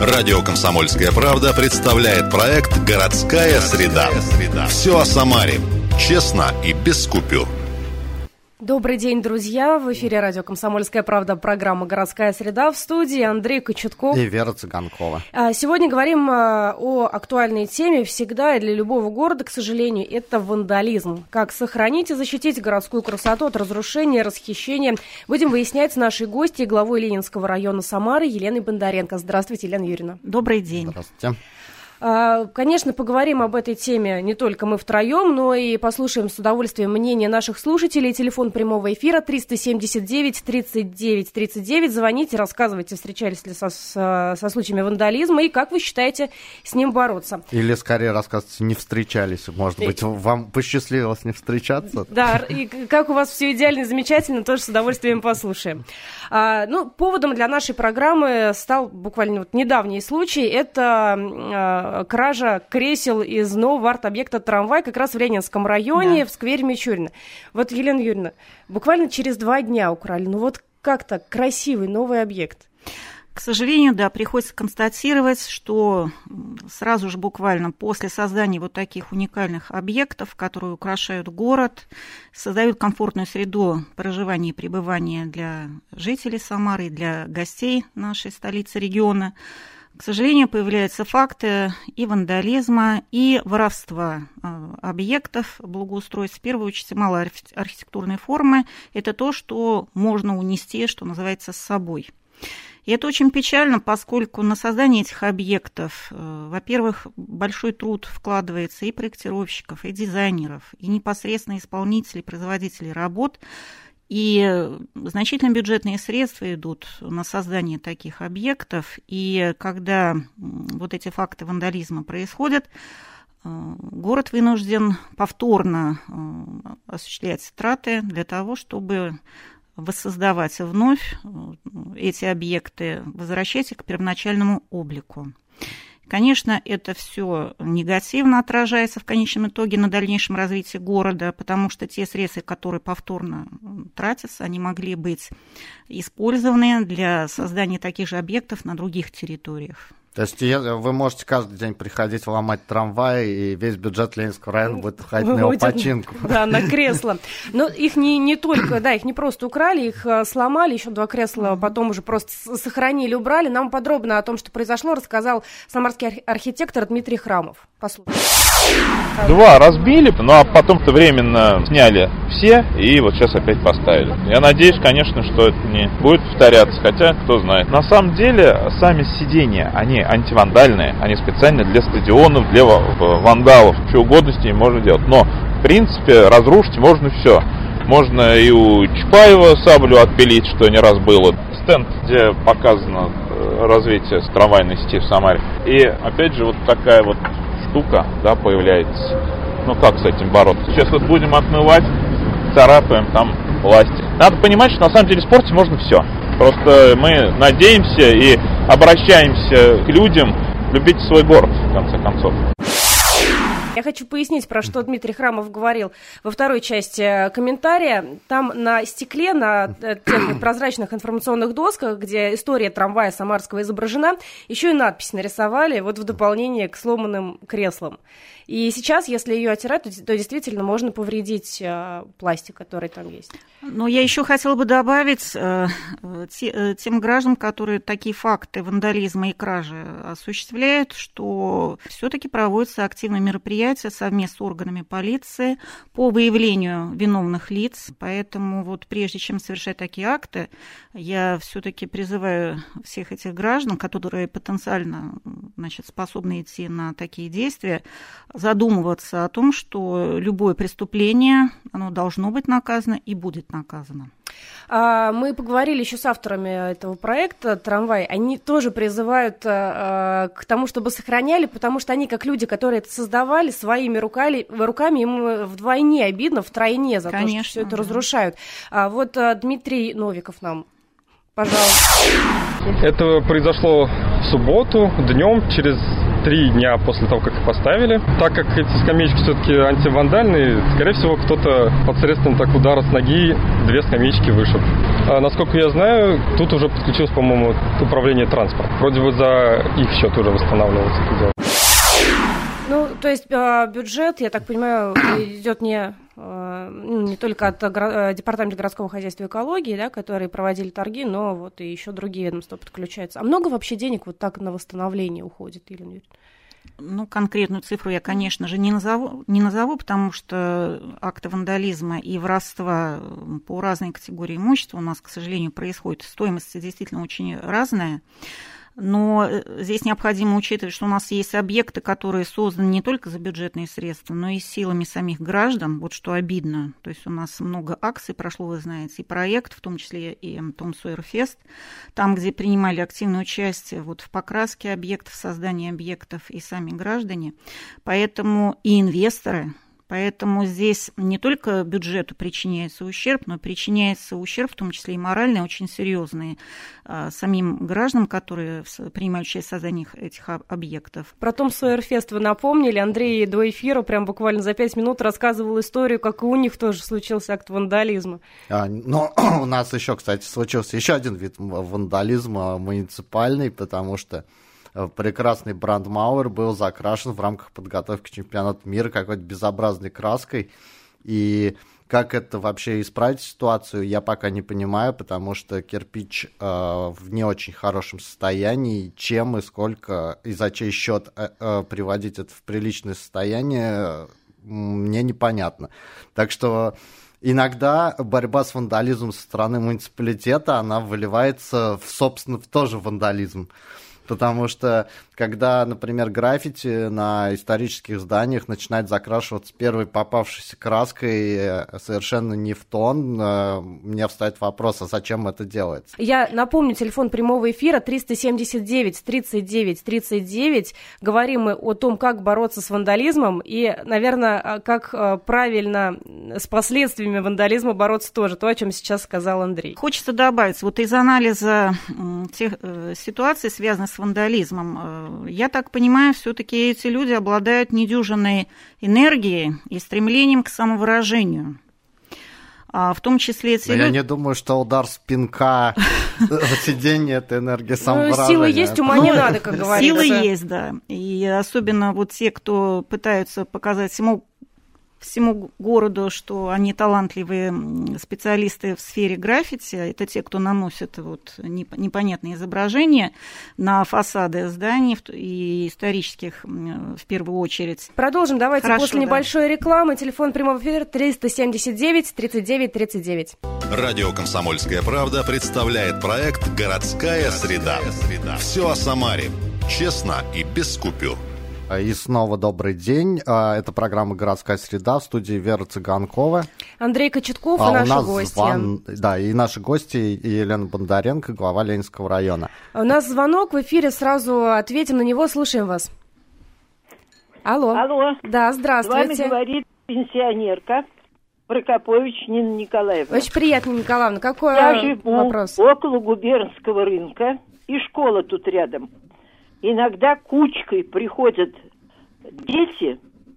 Радио «Комсомольская правда» представляет проект «Городская среда». Все о Самаре. Честно и без купюр. Добрый день, друзья. В эфире радио «Комсомольская правда», программа «Городская среда». В студии Андрей Кочетков и Вера Цыганкова. Сегодня говорим о актуальной теме всегда и для любого города, к сожалению, это вандализм. Как сохранить и защитить городскую красоту от разрушения, расхищения. Будем выяснять с нашей гостьей, главой Ленинского района Самары Еленой Бондаренко. Здравствуйте, Елена Юрьевна. Добрый день. Здравствуйте. Конечно, поговорим об этой теме не только мы втроем, но и послушаем с удовольствием мнение наших слушателей. Телефон прямого эфира 379-39-39. Звоните, рассказывайте, встречались ли со случаями вандализма и как вы считаете с ним бороться. Или, скорее, рассказывайте, не встречались. Может быть, вам посчастливилось не встречаться? Да, и как у вас все идеально, замечательно, тоже с удовольствием послушаем. Поводом для нашей программы стал буквально недавний случай. Это кража кресел из нового арт-объекта «Трамвай» как раз в Ленинском районе, да, в сквере Мичурина. Вот, Елена Юрьевна, буквально через 2 дня украли. Как так? Красивый новый объект. К сожалению, да, приходится констатировать, что сразу же буквально после создания вот таких уникальных объектов, которые украшают город, создают комфортную среду проживания и пребывания для жителей Самары и для гостей нашей столицы региона, к сожалению, появляются факты и вандализма, и воровства объектов благоустройства. В первую очередь, малой архитектурной формы – это то, что можно унести, что называется, с собой. И это очень печально, поскольку на создание этих объектов, во-первых, большой труд вкладывается и проектировщиков, и дизайнеров, и непосредственно исполнителей, производителей работ. И значительные бюджетные средства идут на создание таких объектов. И когда вот эти факты вандализма происходят, город вынужден повторно осуществлять траты для того, чтобы воссоздавать вновь эти объекты, возвращать их к первоначальному облику. Конечно, это все негативно отражается в конечном итоге на дальнейшем развитии города, потому что те средства, которые повторно тратятся, они могли быть использованы для создания таких же объектов на других территориях. То есть вы можете каждый день приходить ломать трамвай, и весь бюджет Ленинского района будет уходить на его починку. Да, на кресло. Но их не только, да, их не просто украли, их сломали, еще 2 кресла потом уже просто сохранили, убрали. Нам подробно о том, что произошло, рассказал самарский архитектор Дмитрий Храмов. Послушайте. 2 разбили, ну а потом-то временно сняли все, и вот сейчас опять поставили. Я надеюсь, конечно, что это не будет повторяться, хотя кто знает. На самом деле, сами сиденья, они антивандальные, они специально для стадионов, для вандалов, что угодно с ними можно делать. Но, в принципе, разрушить можно все. Можно и у Чапаева саблю отпилить, что не раз было. Стенд, где показано развитие трамвайной сети в Самаре. И, опять же, вот такая вот штука, да, появляется. Ну, как с этим бороться? Сейчас вот будем отмывать, царапаем там пластик. Надо понимать, что на самом деле в спорте можно все. Просто мы надеемся и обращаемся к людям любить свой город, в конце концов. Я хочу пояснить, про что Дмитрий Храмов говорил во второй части комментария. Там на стекле, на тех прозрачных информационных досках, где история трамвая самарского изображена, еще и надпись нарисовали вот в дополнение к сломанным креслам. И сейчас, если ее оттирать, то действительно можно повредить пластик, который там есть. Но я еще хотела бы добавить тем гражданам, которые такие факты вандализма и кражи осуществляют, что все-таки проводятся активные мероприятия совместно с органами полиции по выявлению виновных лиц. Поэтому вот прежде чем совершать такие акты, я все-таки призываю всех этих граждан, которые потенциально, способны идти на такие действия, задумываться о том, что любое преступление, оно должно быть наказано и будет наказано. Мы поговорили еще с авторами этого проекта «Трамвай». Они тоже призывают к тому, чтобы сохраняли, потому что они, как люди, которые это создавали своими руками, им вдвойне обидно, втройне за то, что все это разрушают. Вот Дмитрий Новиков нам, пожалуйста. Это произошло в субботу, днем, через 3 дня после того, как их поставили. Так как эти скамеечки все-таки антивандальные, скорее всего, кто-то посредством так удара с ноги 2 скамеечки вышиб. А, насколько я знаю, тут уже подключилось, по-моему, управление транспортом. Вроде бы за их счет уже восстанавливалось это дело. Ну, то есть бюджет, я так понимаю, идет не только от Департамента городского хозяйства и экологии, да, которые проводили торги, но вот и еще другие ведомства подключаются. А много вообще денег вот так на восстановление уходит, Елена Юрьевна? Ну, конкретную цифру я, конечно же, не назову, потому что акты вандализма и воровства по разной категории имущества у нас, к сожалению, происходит. Стоимость действительно очень разная. Но здесь необходимо учитывать, что у нас есть объекты, которые созданы не только за бюджетные средства, но и силами самих граждан, вот что обидно. То есть у нас много акций прошло, вы знаете, и проект, в том числе и Том Сойер Фест, там, где принимали активное участие вот в покраске объектов, в создании объектов и сами граждане. Поэтому и инвесторы. Поэтому здесь не только бюджету причиняется ущерб, но причиняется ущерб, в том числе и моральный, очень серьезный самим гражданам, которые принимают участие в создании этих объектов. Про Том Сойер Фест вы напомнили. Андрей до эфира прям буквально за 5 минут рассказывал историю, как и у них тоже случился акт вандализма. Но у нас еще, кстати, случился еще один вид вандализма муниципальный, потому что прекрасный Брандмауэр был закрашен в рамках подготовки чемпионата мира какой-то безобразной краской. И как это вообще исправить ситуацию, я пока не понимаю, потому что кирпич в не очень хорошем состоянии. Чем и сколько, и за чей счет приводить это в приличное состояние, мне непонятно. Так что иногда борьба с вандализмом со стороны муниципалитета, она выливается собственно, в тоже вандализм. Потому что, когда, например, граффити на исторических зданиях начинает закрашиваться первой попавшейся краской совершенно не в тон, мне встает вопрос, а зачем это делается? Я напомню, телефон прямого эфира 379-39-39. Говорим мы о том, как бороться с вандализмом и, наверное, как правильно с последствиями вандализма бороться тоже. То, о чем сейчас сказал Андрей. Хочется добавить, вот из анализа тех ситуаций, связанных с вандализмом, я так понимаю, все-таки эти люди обладают недюжинной энергией и стремлением к самовыражению. В том числе эти люди... Я не думаю, что удар с пинка сиденье – это энергия самовыражения. Силы есть, ума не надо, как говорится. Силы есть, да. И особенно вот те, кто пытаются показать всему городу, что они талантливые специалисты в сфере граффити. Это те, кто наносят вот непонятные изображения на фасады зданий и исторических в первую очередь. Продолжим. Давайте после да. небольшой рекламы. Телефон прямого эфира 379-39-39. Радио «Комсомольская правда» представляет проект «Городская среда». Все о Самаре. Честно и без купюр. И снова добрый день. Это программа «Городская среда», в студии Вера Цыганкова. Андрей Кочетков и наши гости. Да, и наши гости, и Елена Бондаренко, глава Ленинского района. У нас звонок в эфире, сразу ответим на него, слушаем вас. Алло. Да, здравствуйте. С вами говорит пенсионерка Прокопович Нина Николаевна. Очень приятно, Нина Николаевна. Какой Я живу вопрос? около губернского рынка, и школа тут рядом. Иногда кучкой приходят дети,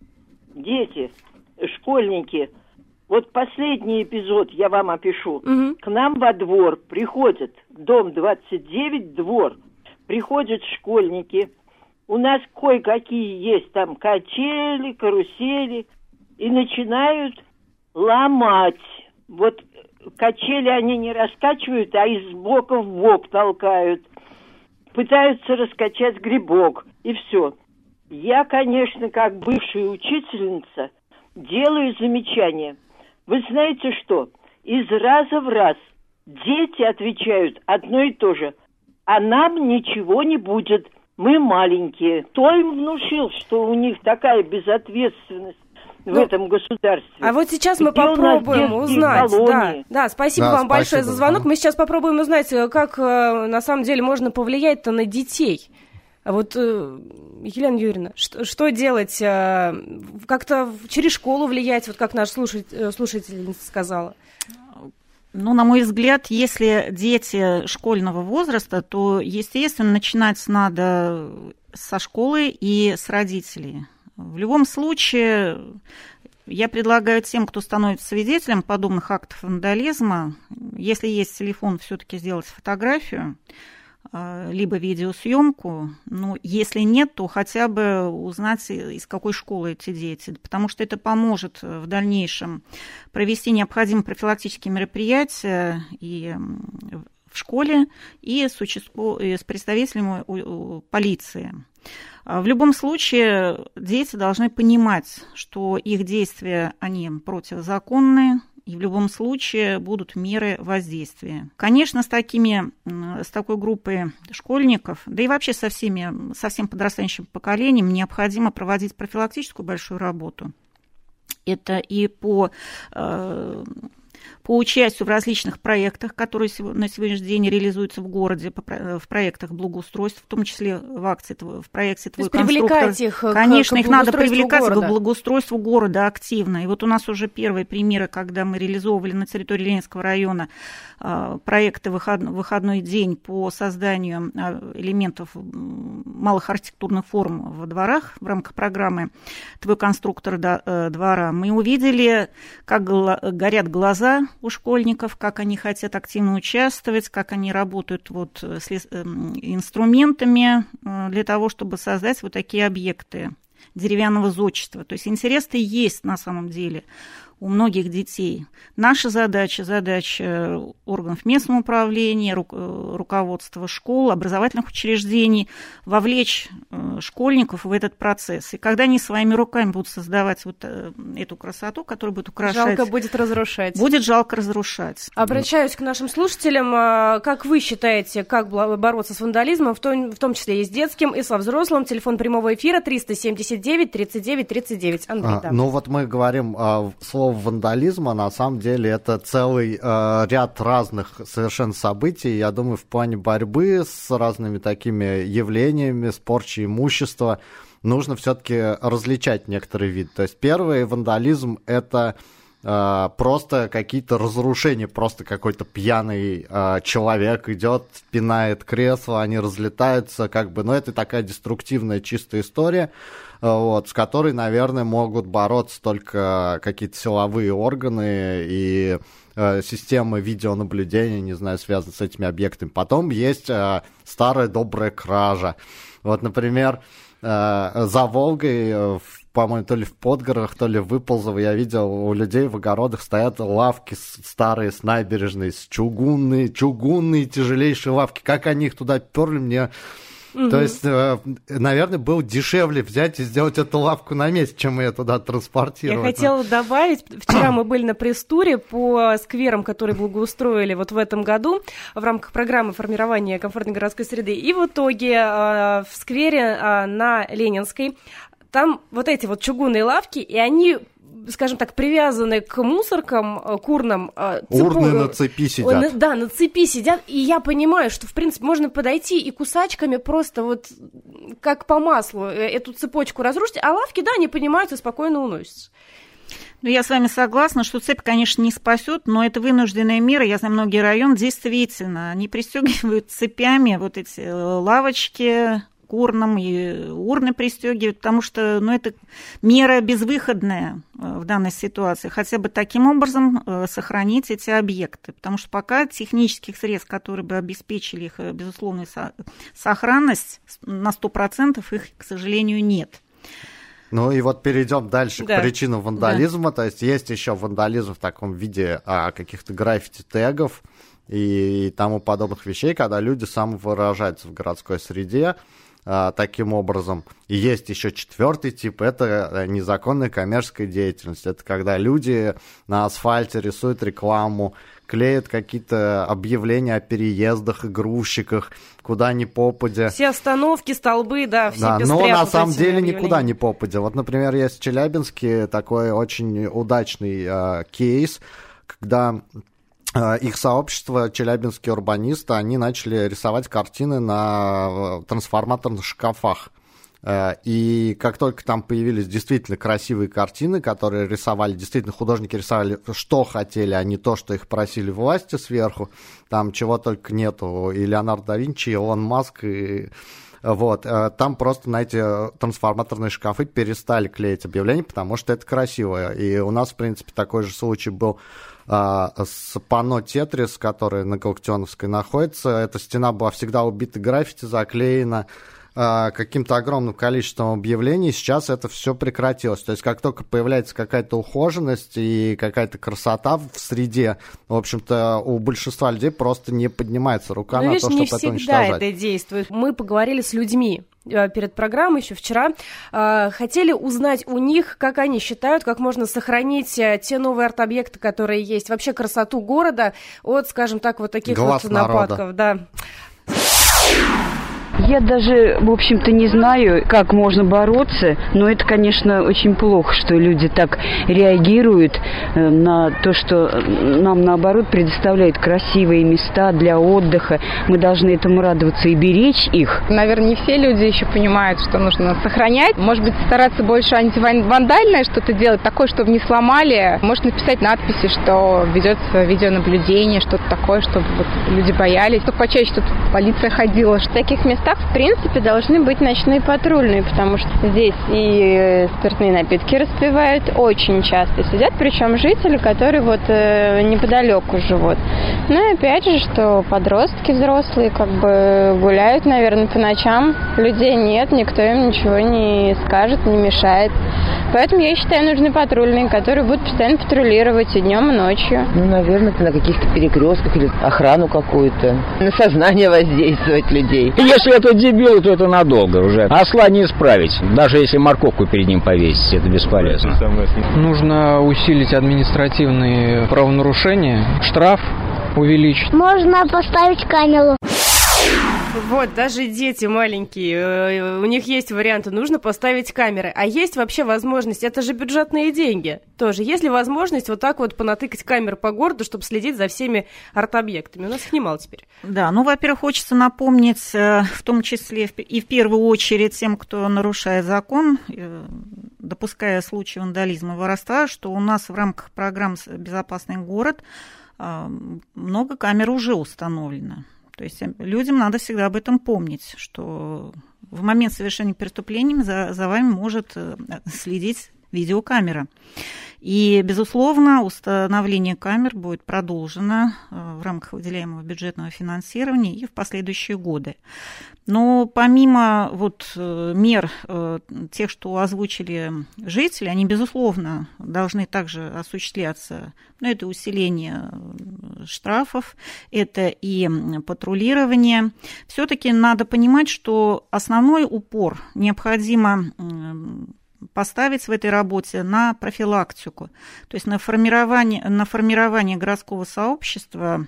школьники. Вот последний эпизод я вам опишу. Угу. К нам во двор приходят, дом 29, двор. Приходят школьники. У нас кое-какие есть там качели, карусели. И начинают ломать. Вот качели они не раскачивают, а из бока в бок толкают. Пытаются раскачать грибок, и все. Я, конечно, как бывшая учительница, делаю замечание. Вы знаете что? Из раза в раз дети отвечают одно и то же. А нам ничего не будет, мы маленькие. Кто им внушил, что у них такая безответственность в этом государстве? А вот сейчас мы попробуем узнать. Да, спасибо вам большое за звонок. Мы сейчас попробуем узнать, как на самом деле можно повлиять-то на детей. А вот, Елена Юрьевна, что делать? Как-то через школу влиять, вот как наша слушательница сказала? Ну, на мой взгляд, если дети школьного возраста, то, естественно, начинать надо со школы и с родителей. В любом случае, я предлагаю тем, кто становится свидетелем подобных актов вандализма, если есть телефон, все-таки сделать фотографию, либо видеосъемку. Ну, если нет, то хотя бы узнать, из какой школы эти дети, потому что это поможет в дальнейшем провести необходимые профилактические мероприятия и в школе, и с представителями полиции. В любом случае, дети должны понимать, что их действия, они противозаконны, и в любом случае будут меры воздействия. Конечно, с такой группой школьников, да и вообще со всем подрастающим поколением необходимо проводить профилактическую большую работу. Это и по участию в различных проектах, которые на сегодняшний день реализуются в городе, в проектах благоустройства, в том числе в проекте «Твой конструктор». Их конечно, их надо привлекать города. к благоустройству города активно. И вот у нас уже первые примеры, когда мы реализовывали на территории Ленинского района проекты «Выходной день» по созданию элементов малых архитектурных форм во дворах в рамках программы «Твой конструктор двора». Мы увидели, как горят глаза у школьников, как они хотят активно участвовать, как они работают с инструментами для того, чтобы создать вот такие объекты деревянного зодчества. То есть интерес-то есть на самом деле у многих детей. Наша задача органов местного управления, руководства школ, образовательных учреждений вовлечь школьников в этот процесс. И когда они своими руками будут создавать вот эту красоту, которая будет украшать... Жалко будет разрушать. Будет жалко разрушать. Обращаюсь к нашим слушателям. Как вы считаете, как бороться с вандализмом, в том числе и с детским, и со взрослым? Телефон прямого эфира 379-39-39. Андрей, да. Ну вот мы говорим слово вандализма, на самом деле это целый ряд разных совершенно событий. Я думаю, в плане борьбы с разными такими явлениями, с порчей имущества, нужно все-таки различать некоторые виды. То есть первый вандализм – это просто какие-то разрушения, просто какой-то пьяный человек идет, пинает кресло, они разлетаются, но это такая деструктивная чистая история, с которой, наверное, могут бороться только какие-то силовые органы и системы видеонаблюдения, не знаю, связанные с этими объектами. Потом есть старая добрая кража. Вот, например, за Волгой, по-моему, то ли в Подгородах, то ли в Выползово, я видел, у людей в огородах стоят лавки старые с набережной, с чугунные тяжелейшие лавки. Как они их туда перли, мне... То есть, наверное, было дешевле взять и сделать эту лавку на месте, чем ее туда транспортировать. Я хотела добавить, вчера мы были на пресс-туре по скверам, которые благоустроили вот в этом году в рамках программы формирования комфортной городской среды. И в итоге в сквере на Ленинской там вот эти вот чугунные лавки, и они, скажем так, привязаны к мусоркам, к урнам. Урны на цепи сидят. Да, на цепи сидят. И я понимаю, что, в принципе, можно подойти и кусачками просто вот как по маслу эту цепочку разрушить, а лавки, да, они поднимаются и спокойно уносятся. Ну, я с вами согласна, что цепь, конечно, не спасет, но это вынужденная мера. Я знаю, многие районы действительно, они пристегивают цепями вот эти лавочки к урнам, и урны пристегивают, потому что, это мера безвыходная в данной ситуации. Хотя бы таким образом сохранить эти объекты, потому что пока технических средств, которые бы обеспечили их безусловную сохранность, на 100% их, к сожалению, нет. Ну и вот перейдем дальше к причинам вандализма. То есть еще вандализм в таком виде каких-то граффити-тегов и тому подобных вещей, когда люди самовыражаются в городской среде таким образом. И есть еще четвертый тип, это незаконная коммерческая деятельность. Это когда люди на асфальте рисуют рекламу, клеят какие-то объявления о переездах, игрушечках, куда ни попадя. Все остановки, столбы, все пестрят. Но на самом деле никуда не попадя. Вот, например, есть в Челябинске такой очень удачный кейс, когда их сообщество, челябинские урбанисты, они начали рисовать картины на трансформаторных шкафах. И как только там появились действительно красивые картины, которые рисовали, действительно художники рисовали, что хотели, а не то, что их просили власти сверху, там чего только нету, и Леонардо да Винчи, и Илон Маск, и... Вот, там просто на эти трансформаторные шкафы перестали клеить объявления, потому что это красиво. И у нас, в принципе, такой же случай был с панно Тетрис, который на Галактионовской находится. Эта стена была всегда убита граффити, заклеена каким-то огромным количеством объявлений. Сейчас это все прекратилось. То есть как только появляется какая-то ухоженность и какая-то красота в среде, в общем-то, у большинства людей просто не поднимается рука на то, чтобы это уничтожать. Не всегда это действует. Мы поговорили с людьми перед программой еще вчера, хотели узнать у них, как они считают, как можно сохранить те новые арт-объекты, которые есть, вообще красоту города от, скажем так, вот таких глаз вот нападков. Да. Я даже, в общем-то, не знаю, как можно бороться, но это, конечно, очень плохо, что люди так реагируют на то, что нам, наоборот, предоставляют красивые места для отдыха. Мы должны этому радоваться и беречь их. Наверное, не все люди еще понимают, что нужно сохранять. Может быть, стараться больше антивандальное что-то делать, такое, чтобы не сломали. Может написать надписи, что ведется видеонаблюдение, что-то такое, чтобы вот люди боялись. Чтобы почаще тут полиция ходила. В таких местах, в принципе, должны быть ночные патрульные, потому что здесь и спиртные напитки распивают, очень часто сидят, причем жители, которые вот неподалеку живут. Ну и опять же, что подростки взрослые как бы гуляют, наверное, по ночам, людей нет, никто им ничего не скажет, не мешает. Поэтому, я считаю, нужны патрульные, которые будут постоянно патрулировать и днем, и ночью. Ну, наверное, на каких-то перекрестках или охрану какую-то, на сознание воздействовать людей. Если это дебилы, то это надолго уже. Осла не исправить. Даже если морковку перед ним повесить, это бесполезно. Нужно усилить административные правонарушения, штраф увеличить. Можно поставить камеру. Вот, даже дети маленькие, у них есть варианты, нужно поставить камеры. А есть вообще возможность, это же бюджетные деньги тоже, есть ли возможность вот так вот понатыкать камеры по городу, чтобы следить за всеми арт-объектами? У нас их немало теперь. Да, ну, во-первых, хочется напомнить, в том числе и в первую очередь тем, кто нарушает закон, допуская случаи вандализма и воровства, что у нас в рамках программы «Безопасный город» много камер уже установлено. То есть людям надо всегда об этом помнить, что в момент совершения преступления за вами может следить видеокамера. И, безусловно, установление камер будет продолжено в рамках выделяемого бюджетного финансирования и в последующие годы. Но помимо вот мер, тех, что озвучили жители, они, безусловно, должны также осуществляться. Но это усиление штрафов, это и патрулирование. Все-таки надо понимать, что основной упор необходимо поставить в этой работе на профилактику, то есть на формирование городского сообщества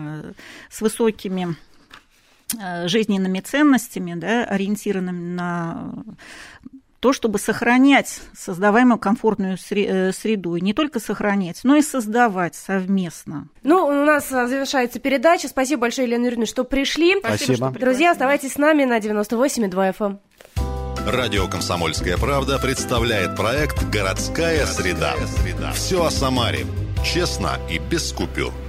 с высокими жизненными ценностями, да, ориентированными на то, чтобы сохранять создаваемую комфортную среду. И не только сохранять, но и создавать совместно. Ну, у нас завершается передача. Спасибо большое, Елена Юрьевна, что пришли. Спасибо. Друзья, оставайтесь с нами на 98,2 FM. Радио «Комсомольская правда» представляет проект «Городская среда». Все о Самаре. Честно и без купюр.